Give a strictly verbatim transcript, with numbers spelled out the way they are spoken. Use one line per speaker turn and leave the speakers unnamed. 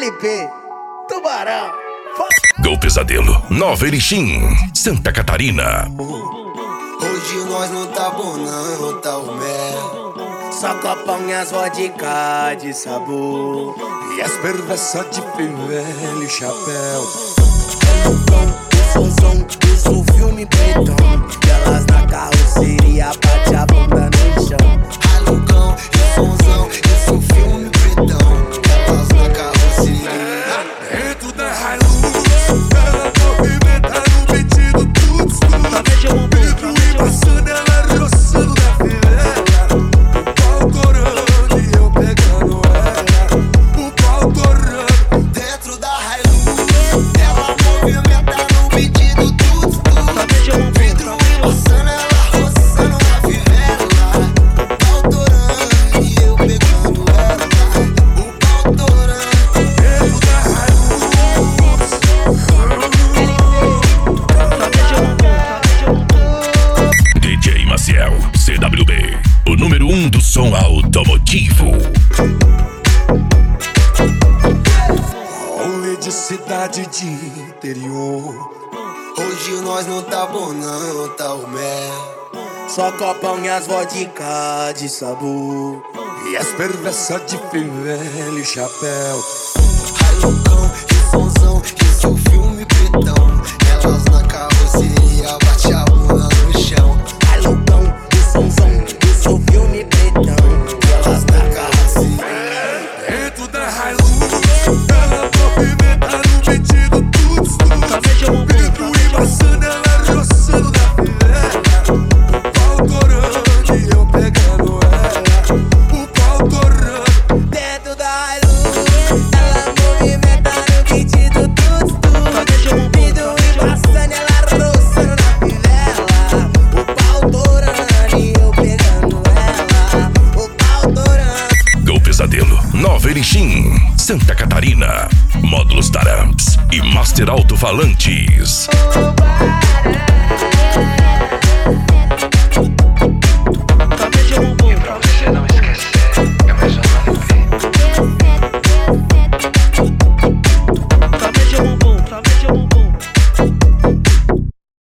Felipe, Tubarão.
Gol Pesadelo, Nova Erechim, Santa Catarina.
Hoje nós não tá bom não, tá o mel.
Só copão e as vodka de sabor.
E as perversas de fivela e chapéu.
É o som, isso o filme pretão. Elas na carroceria, bate a bunda no chão.
Alucão, e sonzão, isso o filme pretão. Elas na carroceria. Dentro da Hilux, ela movimenta no metido tudo escuro. Vidro embaçando, ela roçando da fivela. O pau torando e eu pegando ela. O pau torando. Dentro da Hilux, ela movimenta no metido tudo escuro. Vidro embaçando, ela roçando da fivela. O pau torando e eu pegando ela. O pau torando. Dentro da
D J Maciel, C W B, o número um do som automotivo.
Rolê de cidade de interior. Hoje nós não tá bom não, tá o mel.
Só copão e as vodka de sabor.
E as perversas de fivela e chapéu. Alucão, e sonzão, isso o filme pretão. Elas na carroceria, bate a bunda no chão.
Alucão, e sonzão, isso o filme pretão. Elas na carroceria.
Dentro da Hilux, ela movimenta no metido tudo escuro. Vidro embaçando, ela roçando da fivela. O pau torando e eu pegando ela. O pau torando.
Dentro da luz, ela movimenta no metido tudo escuro. Vidro embaçando, ela roçando na fivela. O pau torando e eu pegando ela. O pau torando.
Gol Pesadelo, Nova Erechim, Santa Catarina. Módulos Taramps e Master Alto-Falantes.
Oh, para.